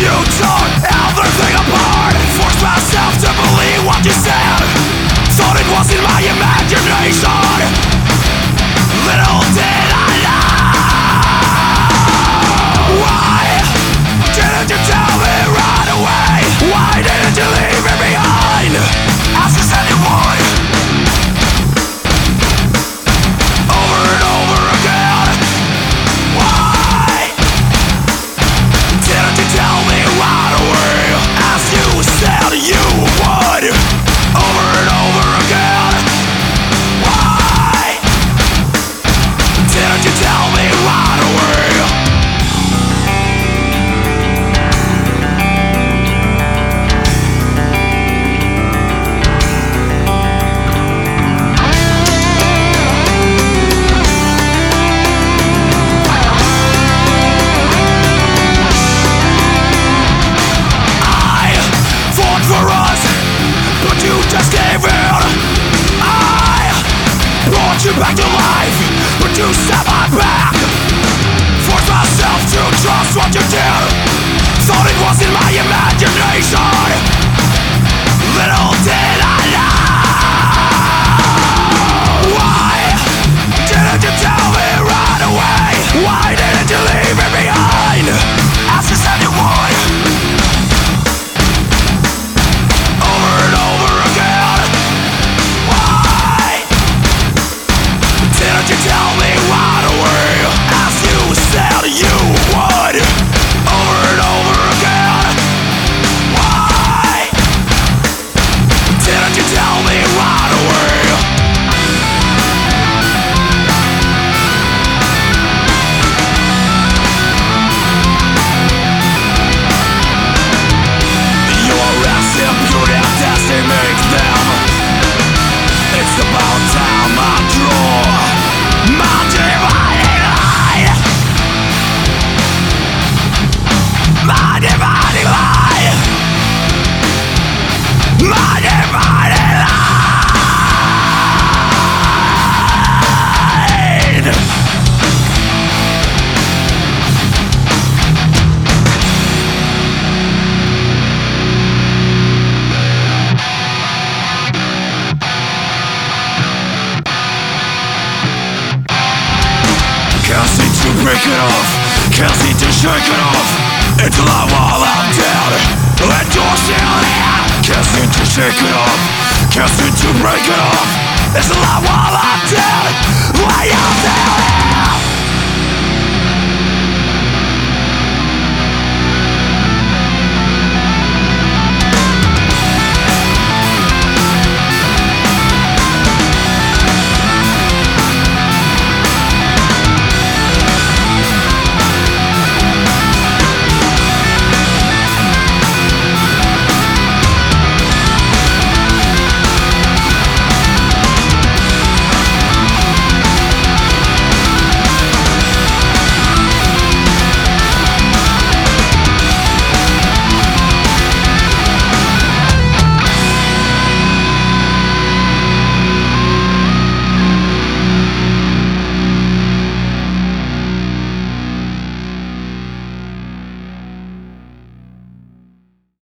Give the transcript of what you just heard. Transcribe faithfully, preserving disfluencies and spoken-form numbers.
You tore everything apart. Forced myself to believe what you said. Thought it was in my imagination. Little did I know. Why didn't you tell me right away? Why didn't you leave me behind? As you said you would. Over and over again. Why didn't you tell me right away? As you said you would. Over and over again. Why didn't you tell me right away? You just gave in. I brought you back to life, but you set my back. Forced myself to trust what you did. Thought it was in my imagination. Little did I know. Why didn't you tell me right away? Why didn't you leave me behind? As you said you would. Didn't you tell me right away? As you said you would. Over and over again. Why didn't you tell me right away? Your resting beauty and destiny makes them. It's about time I draw my dividing line. My dividing line. My dividing line. Can't seem to break it off. Can't seem to shake it off. It's alive while I'm dead, and you're still here. Can't seem to shake it off. Can't seem to break it off. It's alive while I'm dead, while you're still here.